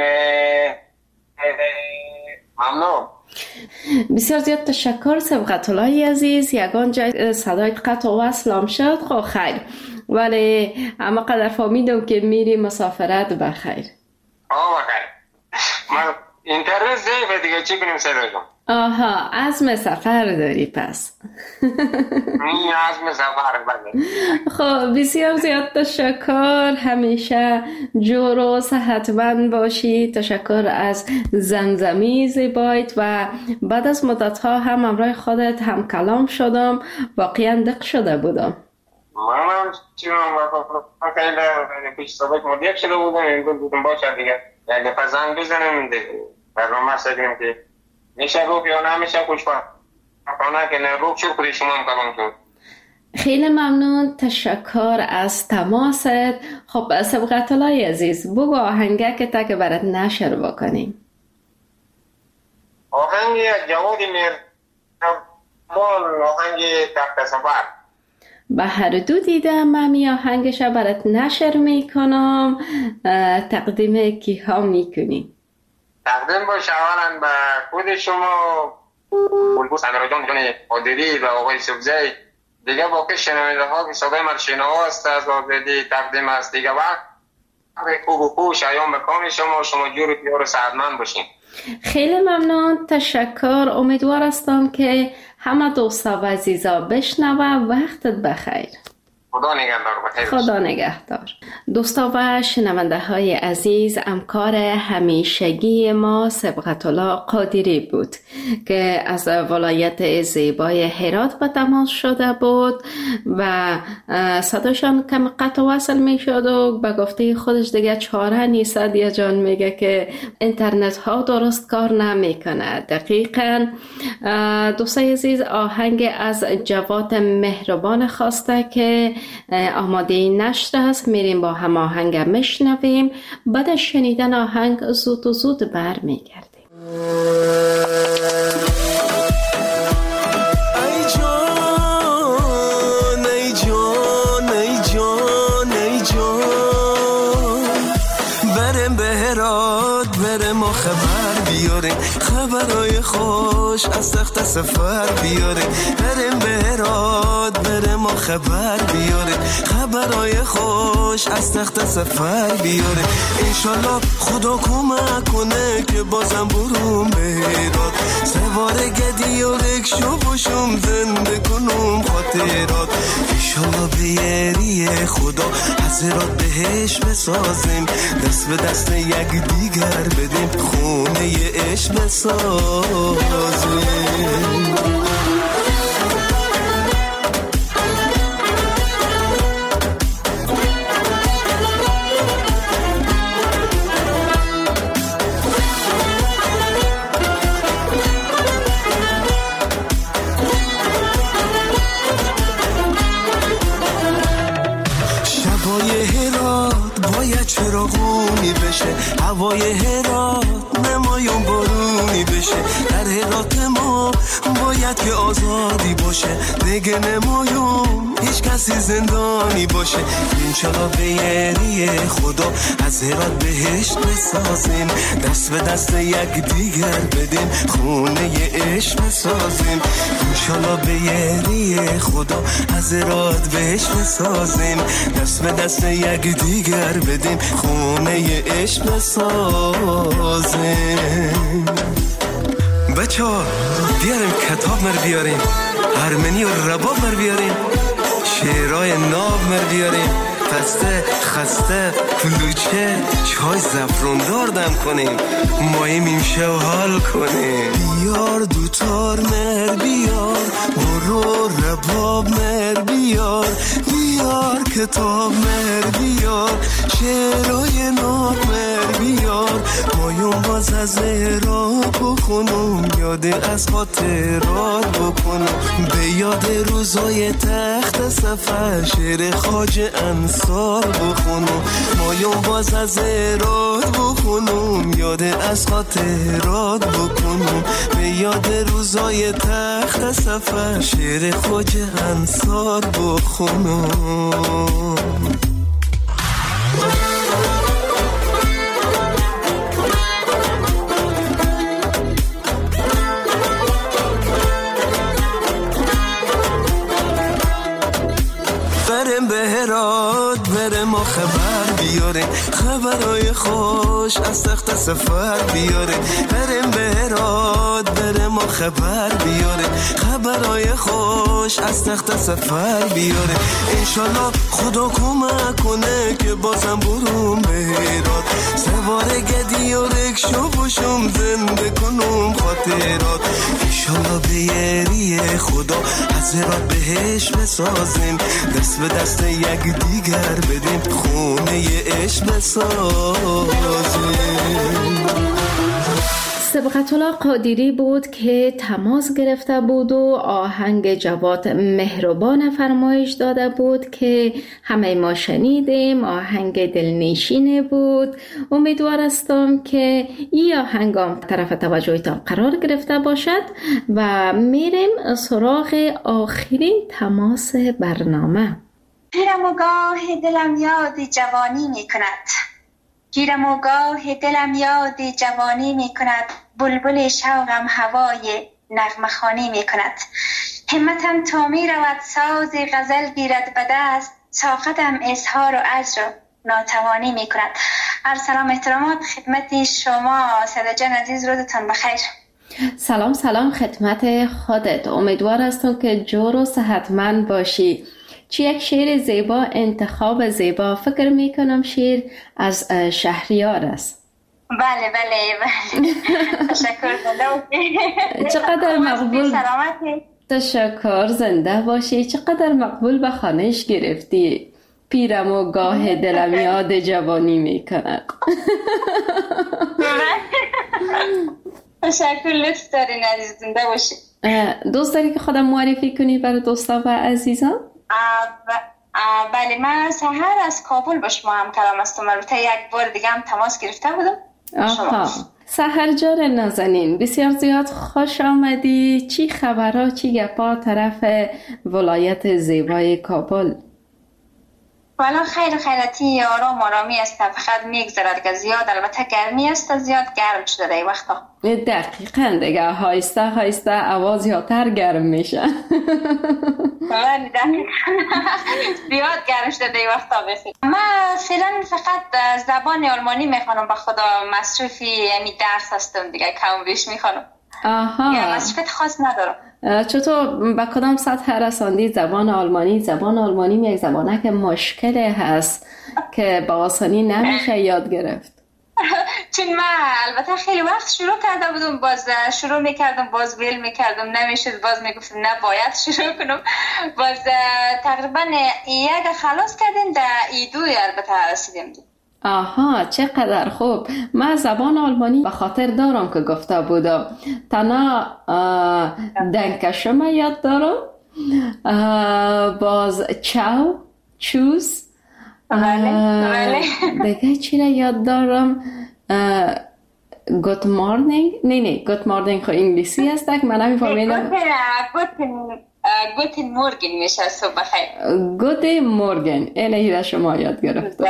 ممنون. بسیار زیاد تشکر سبقت الله عزیز. یگان جای صدای قطع و وصلم شد. خب خیر، ولی اما قدر فهمیدم که میری مسافرت بخیر. بخیر. من اینترنت ضعیفه دیگه، چی کنیم صدای جان؟ آها، عزم سفر داری پس. عزم سفر بله. خب بسیار زیاد تشکر. همیشه جور و صحتمند باشی. تشکر از زمزمی زیبایت و بعد از مدت ها هم همراه خودت هم کلام شدم. واقعا دق شده بودم. من خیلی پیش سابق مدیق شده بودم. این بودم باشه دیگه یک دفعه زنگ بزنم برنامه سدیم که میشه روک یا نمیشه خوشبخت کنه که نه روک شد خودی شما هم کلام شد. خیلی ممنون. تشکر از تماست. خب سبقت الله عزیز بگو آهنگه که تا که برات نشر بکنیم. آهنگ جوادی مهربان، آهنگ تخت سفر. به هر دو دیدم. من می آهنگش برات نشر میکنم. تقدیم کی ها میکنی؟ تقدیم باشه اولا به خود شما بلبوس امیرجان جان قادری و آقای سبزی، دیگه باقی شنونده ها که صدای من شنواست از آزادی تقدیم است. دیگه وقت خوب و خوب شایان بکام شما جور پیار سعدمند باشین. خیلی ممنون. تشکر. امیدوار هستم که همه دوستا و عزیزا بشنوه. وقتت بخیر. خدا نگهدار. بخیر. خدا نگهدار. دوستا و شنونده های عزیز، همکار همیشگی ما سبقت الله قادری بود که از ولایت زیبای هرات به تماس شده بود و صداشان کم قطع وصل می شد و به گفته خودش دیگه چاره نیست. دیا جان میگه که اینترنت ها درست کار نمی کنه. دقیقاً دوستای عزیز، آهنگ از جواد مهربان خواسته که آماده نشده است. میریم با هم آهنگ میشنویم. بعد از شنیدن آهنگ زود و زود برمیگردیم. ای جان ای جان ای جان ای جان، برم به هرات برم و خبر بیاریم، خبرای خوش از تخت سفر بیاریم. برم به هرات برم و خبر بیاریم، خبرای خوش از تخت سفر بیاریم. انشالله خدا کمک کنه که بازم بروم به هرات، سوار گدی و رکشو باشم زنده کنم خاطرات. انشالله به یاری خدا از هرات بهش بسازیم، دست به دست یک دیگر بدیم، خونه عشق بسازیم. چراغونی بشه، هوای هرات نمایون بارونی بشه. در هرات ما باید که آزادی باشه، دیگه نمایون هیچ کسی زندانی باشه. انشالله به یاری خدا از هرات بهشت بسازیم، دست به دست یک دیگر بدیم، خونه عشق بسازیم. انشالله به یاری خدا از هرات بهشت بسازیم، دست به دست یک دیگر بدیم، خونه عشق بسازیم. به بچه ها بیاریم کتاب مر بیاریم، هرمنی و رباب مر بیاریم، شعرهای ناب مر بیاریم، پسته خسته کلوچه چای زفروندار دم کنیم، ماییم ایمشه و حال کنیم. بیار دوتار مر بیار، برو رباب مر بیار، بیار کتاب مر بیار، شعرهای ناب مر بیار، ماییم باز از را بخونم، یاد از خاطرات بکنم، به یاد روزای تخت سفر شعر خواجه انصار بخونم، ماییم باز از راد بخونم، یاد از خاطرات بکنم، به یاد روزای تخت سفر شعر خواجه انصار بخونم. برم به هرات برم و خبر بیاره، خبرهای خوش از تخت سفر بیاره، برم به هرات برم و خبر بیاره، خبرهای خوش از تخت سفر بیاره، انشالله خدا کمک کنه که بازم بروم به هرات، سوار گدی و رکشو باشم زنده کنم خاطرات، انشالله به یری خدا از هرات بهش بسازیم، دست به دست یک دیگر بدیم، خونه عشق بسازیم. سبقت الله قادری بود که تماس گرفته بود و آهنگ جواد مهربان فرمایش داده بود که همه ما شنیدیم. آهنگ دلنشینه بود. امیدوار هستم که این آهنگ طرف توجهتان قرار گرفته باشد و میریم سراغ آخرین تماس برنامه. گیرم و گاه دلم یاد جوانی می کند، گیرم و گاه دلم یاد جوانی می کند، بلبل شوقم هوای نغمه خوانی می کند، همتم تا می رود ساز غزل گیرد به دست، طاقتم اظهار و عجز ناتوانی می کند. سلام احترامات خدمت شما ساده جان عزیز، روزتان بخیر. سلام خدمت خودت. امیدوار هستم که جور و صحتمند باشی. چی یک شعر زیبا، انتخاب زیبا. فکر میکنم شعر از شهریار است. بله تشکر. چقدر مقبول. تشکر، زنده باشی. چقدر مقبول به خانهش گرفتی. پیرم و گاه دلم یاد جوانی میکند. تشکر، لطف دارین عزیز، زنده باشی. دوست داری که خودم معرفی کنی برای دوستا و عزیزان؟ بله، من سحر از کابل با شما هم کلام هستم. البته یک بار دیگه هم تماس گرفته بودم. سحر جان نازنین، بسیار زیاد خوش آمدی. چی خبرها، چی گپا طرف ولایت زیبای کابل؟ والا خیرتی آرامی است، فقط میگذرد که زیاد البته گرمی است، زیاد گرم شده در این وقتا. دقیقاً دیگه آهسته آواز یاتر گرم میشه. بله دقیقاً زیاد گرم شده در این وقتا. بخیر من فعلا فقط زبان آلمانی میخوانم، به خدا مصروفی یعنی درس هستم دیگه، کم بیش میخوانم. یا مصروفیت خاص ندارم. چطور به کدام سطح رساندی زبان آلمانی؟ زبان آلمانی یک زبانه که مشکلی هست که با آسانی نمیشه یاد گرفت. چون من البته خیلی وقت شروع کرده بودم، باز شروع میکردم باز ویل میکردم نمیشد، باز میگفتم نه باید شروع کنم، باز تقریبا یک خلاص کردیم در ایدوی البته رسیدیم. آها، چقدر خوب. من زبان آلمانی به خاطر دارم که گفته بودم. تنها دنکشم یاد دارم، باز چاو، چوز، دیگه چی را یاد دارم؟ گوت مارنینگ. نه گوت مارنینگ خو انگلیسی است که من نمیفهمیدم. گوتن مورگن میشه صبح بخیر. گوتن مورگن، اینه را شما یاد گرفتم.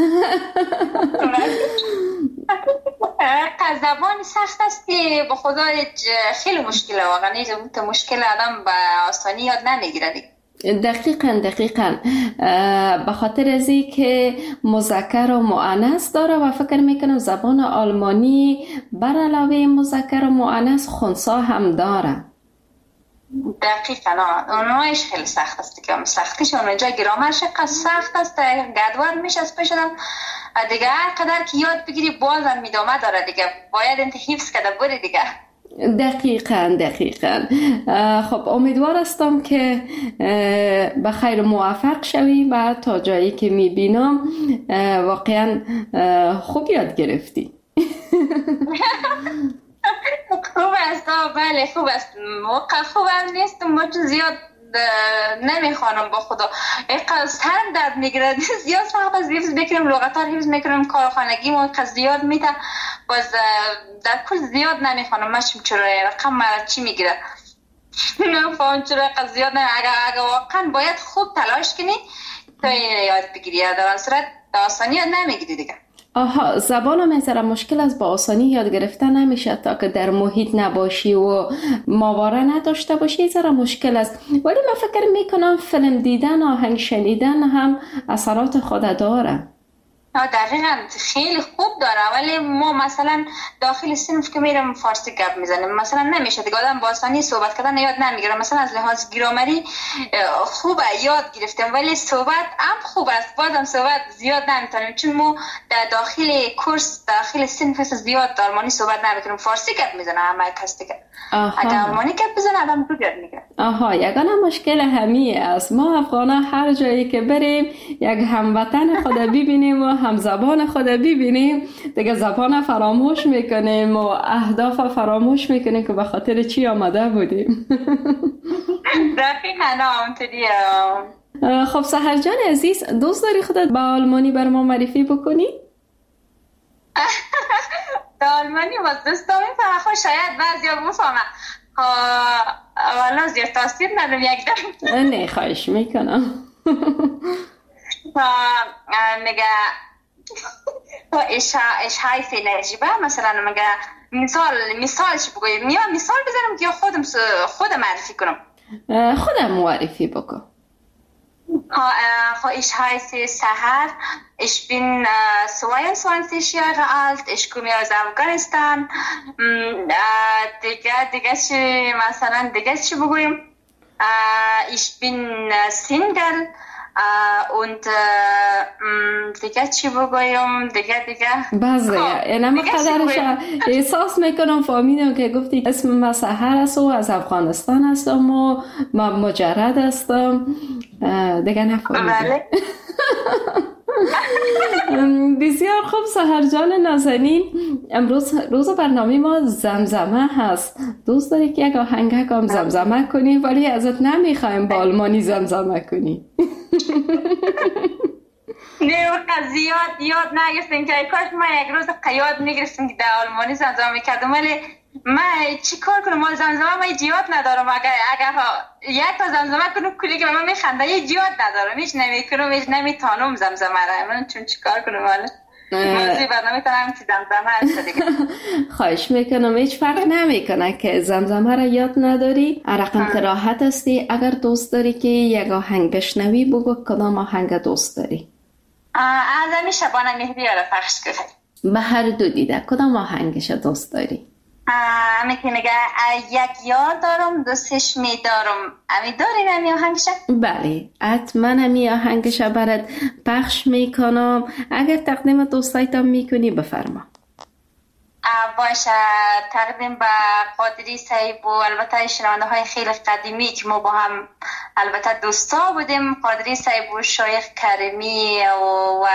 زبان سخت است که به خدا خیلی مشکله، واقعا مشکل آدم به آسانی یاد نمیگیره. دقیقاً به خاطر از این که مذکر و مؤنث داره و فکر میکنم زبان آلمانی بر علاوه مذکر و مؤنث خنثی هم داره. دقیقاً اونایش خیلی سخت است دیگه. سختیش اونجا گرامرش سخت است، گدوار میشه از پیشدم دیگه. هر قدر که یاد بگیری بازم میدامه داره دیگه، باید انت حفظ کرده بری دیگه. دقیقاً. خب امیدوار هستم که به خیر موفق شوی و تا جایی که میبینم واقعا خوب یاد گرفتی. خوب است، بله خوب است. موقع خوب هم نیستم، زیاد نمیخوانم با خدا. اینقدر سرم درد میگیره، زیاد سخت از حفظ بکنم، لغت ها حفظ میکنم، کارخانگی ما زیاد میته، باز در کل زیاد نمیخوانم. ماشم چرا رقم چی میگیره نمیفهم چرا اینقدر زیاد اگر واقعا باید خوب تلاش کنی تا یاد بگیری، در آن صورت آسانی یاد نمیگیری دیگه. آها، زبان میذاره مشکل است، با آسانی یاد گرفتن نمیشه تا که در محیط نباشی و ماوره نداشته باشی ذره مشکل است. ولی من فکر میکنم فیلم دیدن، آهنگ شنیدن هم اثرات خود داره. دقیقاً خیلی خوب داره، ولی ما مثلا داخل صنف که میرم فارسی گپ میزنیم مثلا نمیشه دیگه، آدم با آسانی صحبت کردن یاد نمیگیره. مثلا از لحاظ گرامری خوبه یاد گرفتم، ولی صحبت هم خوب است، بازم صحبت زیاد نمیتونیم چون ما در داخل کورس داخل صنف زیاد آلمانی صحبت نمیکنیم، فارسی گپ میزنه همه کس دیگه. اگر آلمانی گپ بزنه آدم تو یاد میگیره. آها، یگانه مشکل همیه است. ما افغانا هر جایی که بریم یک هموطن خود ببینیم و هم زبان خود ببینیم دیگه زبان فراموش میکنیم و اهداف فراموش میکنیم که به خاطر چی آمده بودیم. دقیقاً همونطوریه. خب سحر جان عزیز، دوست داری خودت با آلمانی بر ما معرفی بکنی؟ با آلمانی باز دوستان میفهمه، خب شاید بعضیا بفهمه، والا زیاد تاثیر ندارم یک دم. نه خواهش میکنم. میگه تو اش های نجیبه مثلا میگه مثالش بگویم یا مثال بزنم که خودم معرفی کنم؟ خودم معرفی بکن. Ich heiße Sahar, ich bin 22 Jahre alt, ich komme aus Afghanistan. دیگه چی مثلا دیگه چی بگویم؟ Ich bin Single und دیگه چی بگویم؟ دیگه بازه اینم قدرش احساس میکنم فهمیدم که گفتی اسم من سحر است و از افغانستان هستم و من مجرد هستم دیگه نفهمیدم. بسیار خوب سحر جان نازنین، امروز روز برنامه ما زمزمه هست. دوست داری که یک آهنگ هم زمزمه کنی ولی ازت نمیخوایم با آلمانی زمزمه کنی. نه زیاد یاد نگرفتیم که کاش ما یک روز یاد میگرفتیم که در آلمانی زمزمه میکردم، ولی من چی کار کنم؟ ما زمزمه ما یاد ندارم. اگر یک تا زمزمه کنم کلی که به من میخنده یاد ندارم، هیچ نمیکنم، هیچ نمیتونم زمزمه را. من چون چی کار کنم؟ ولی موضوع برنامه تنم که زمزمه هست دیگه. خواهش میکنم، هیچ فرق نمیکنه که زمزمه را یاد نداری، رقم راحت هستی. اگر دوست داری که یک آهنگ بشنوی بگو کدام آهنگ دوست داری؟ از شبانه مهدی را پخش کنی. به هر دو دیده کدام آهنگش دوست داری؟ امی که میگه یک یار دارم دوستش میدارم، امی داری نمی آهنگش؟ بله حتما امی آهنگش برات پخش میکنم. اگر تقدیم دوستایتان میکنی بفرما. باشه، تقدیم به قادری صاحب و البته شنونده های خیلی قدیمی که ما با هم البته دوستا بودیم، قادری صاحب و شایخ کریمی و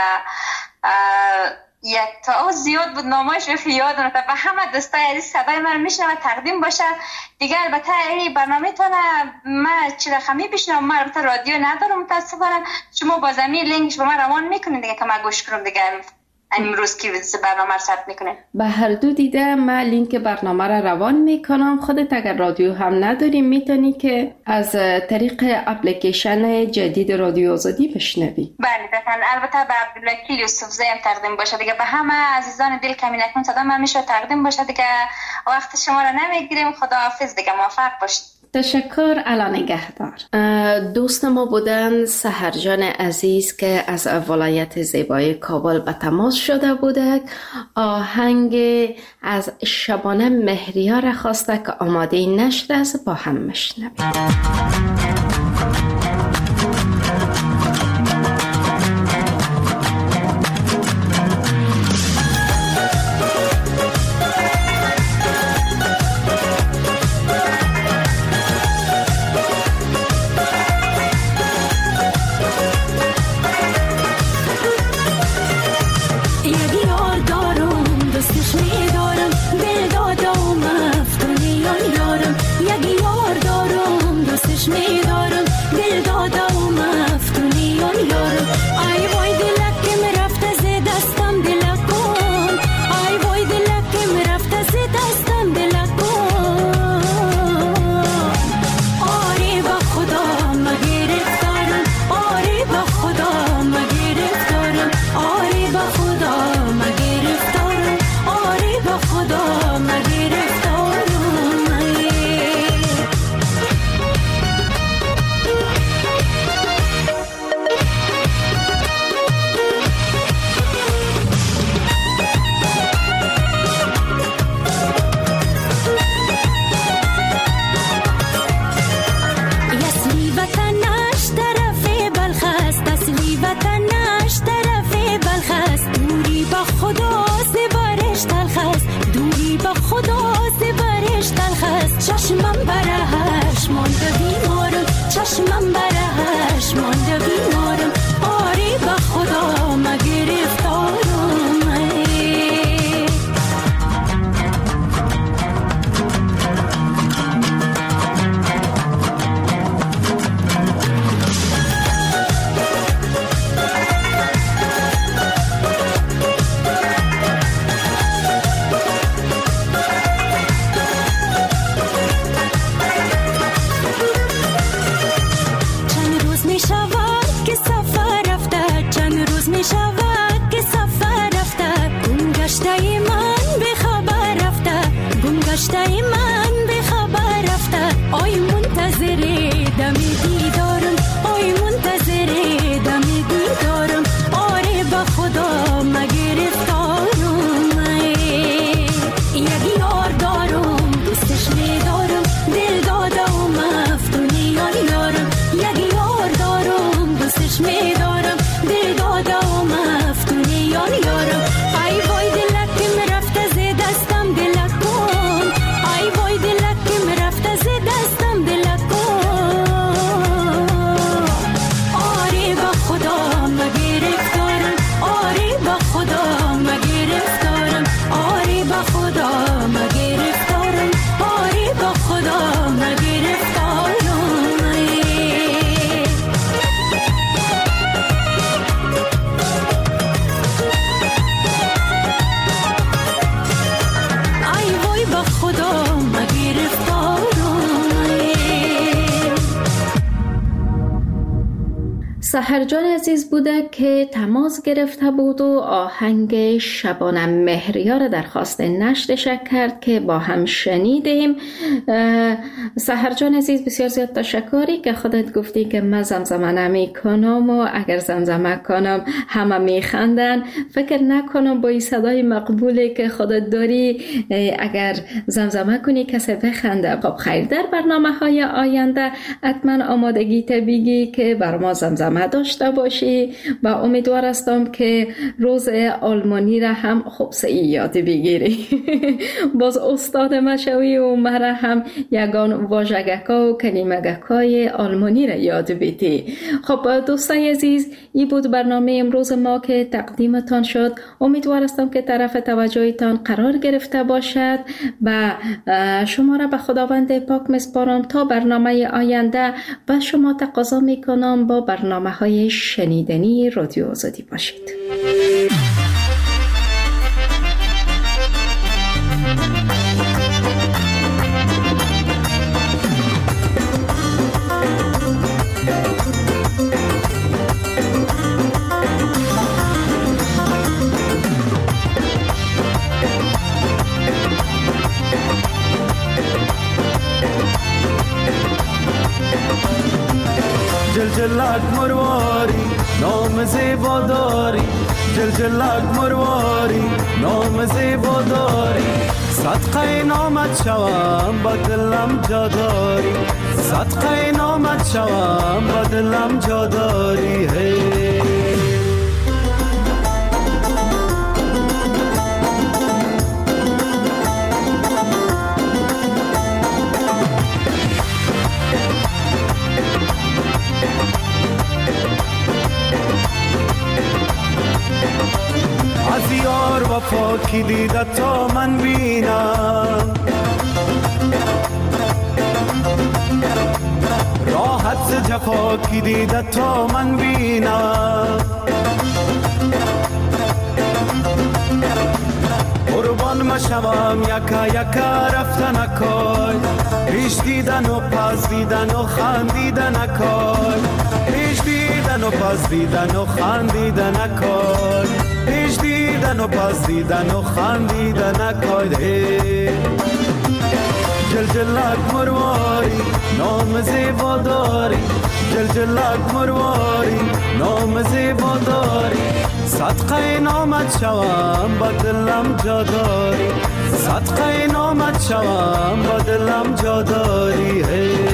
یک تا زیاد بود نامش رو یادم نمیاد. به همه دوستای عزیز صدای من میشنوه تقدیم باشه دیگه. البته این برنامه تونه من چه رقمی بشنوم، من البته رادیو ندارم متاسفانه، شما با زمین لینکش به من روان میکنید دیگه که من گوش کنم دیگه. امروز که برنامه رو ثبت میکنه. به هر دو دیده من لینک برنامه را روان میکنم. خودت اگر رادیو هم نداری میتونی که از طریق اپلیکیشن جدید رادیو آزادی بشنوی. بله دقیقاً. البته به عبدالوکیل یوسفزی هم تقدیم باشه دیگه، به همه عزیزان دل کمی نکن صدا من میشه تقدیم باشه دیگه. وقت شما را نمیگیریم. خداحافظ دیگه، موفق باشید. تشکر. الا نگهدار. دوست ما بودن سحرجان عزیز که از ولایت زیبای کابل به تماس شده بوده. آهنگ از شبانه مهریار را خواسته که آماده نشده است، با هم مشنویم. سحرجان عزیز بوده که تماس گرفته بود و آهنگ شبانه مهریار درخواست نشرش کرد که با هم شنیدیم. سحرجان عزیز بسیار زیاد تشکری که خودت گفتی که من زمزمه نمی کنم و اگر زمزمه کنم همه می خندن. فکر نکنم با این صدای مقبولی که خودت داری اگر زمزمه کنی کسی بخنده. خب خیر، در برنامه های آینده حتما آمادگی بگی که بر ما زمزمه داشته باشی و امیدوار هستم که روز آلمانی را هم خوب یاد بگیری. باز استاد مشوی و مرا هم یگان واژگکا و کلمگکای آلمانی را یاد بدی. خب دوستای عزیز، این بود برنامه امروز ما که تقدیمتان شد. امیدوار هستم که طرف توجهتان قرار گرفته باشد و شما را به خداوند پاک میسپارم تا برنامه آینده و شما تقاضا میکنم با برنامه های شنیدنی رادیو آزادی باشید. جلجلک مرواری نام زیبا داری، جلجلک مرواری نام زیبا داری، صدقه نامت شوم با دلم جا داری، صدقه نامت شوم با دلم جا داری. از یار وفا کی دیده تا من بینم، راحت ز جفا کی دیده تا من بینم، قربان مشوم یکا یکا رفتن اکای، پیش دیدن و پس دیدن و خندیدن اکای، پیش دیدن و پس دیدن و خندیدن اکای، پیش دیدن و پس دیدن و خندیدن اکای. جلجلک مرواری نام زیبا داری، جلجلک مرواری نام زیبا داری، صدقه نامت شوم با دلم جا داری، صدقه نامت شوم با دلم جا داری.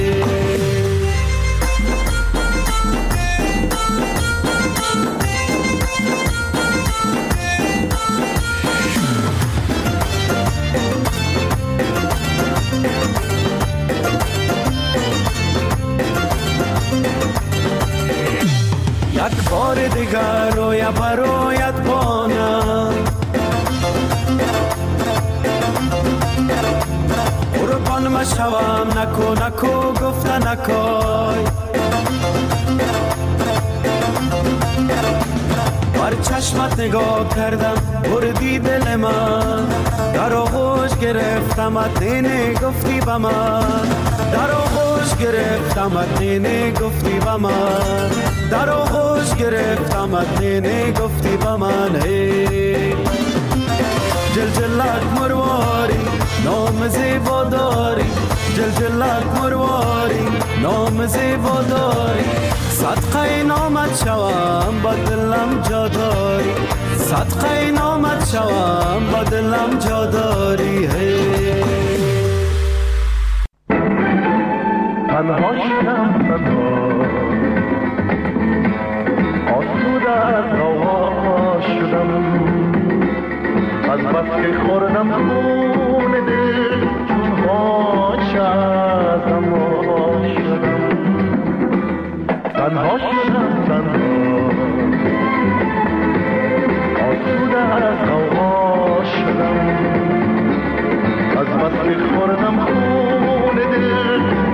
یک بار دیگر روی برایت بانم، قربان مشوم نکو نکو گفته نکای، بر چشمت نگاه کردم بردی دل من، در آغوش گرفتمت نینه گفتی به من، در آغوش گرفتمت نینه گفتی به من، در آغوش گرفتمت نینه گفتی به من. جلجلک مرواری نام زیبا داری، جلجلک مرواری نام زیبا داری، صدقه نامت شوم با دلم جا داری، صدقه نامت شوم با دلم جا داری. تنها شدم تنها آسوده از هوا شدم، از بس که خوردم خون دل چون هاش از هوا شدم، تنها شدم تنها آسوده از هوا شدم، از بس که خوردم خون دل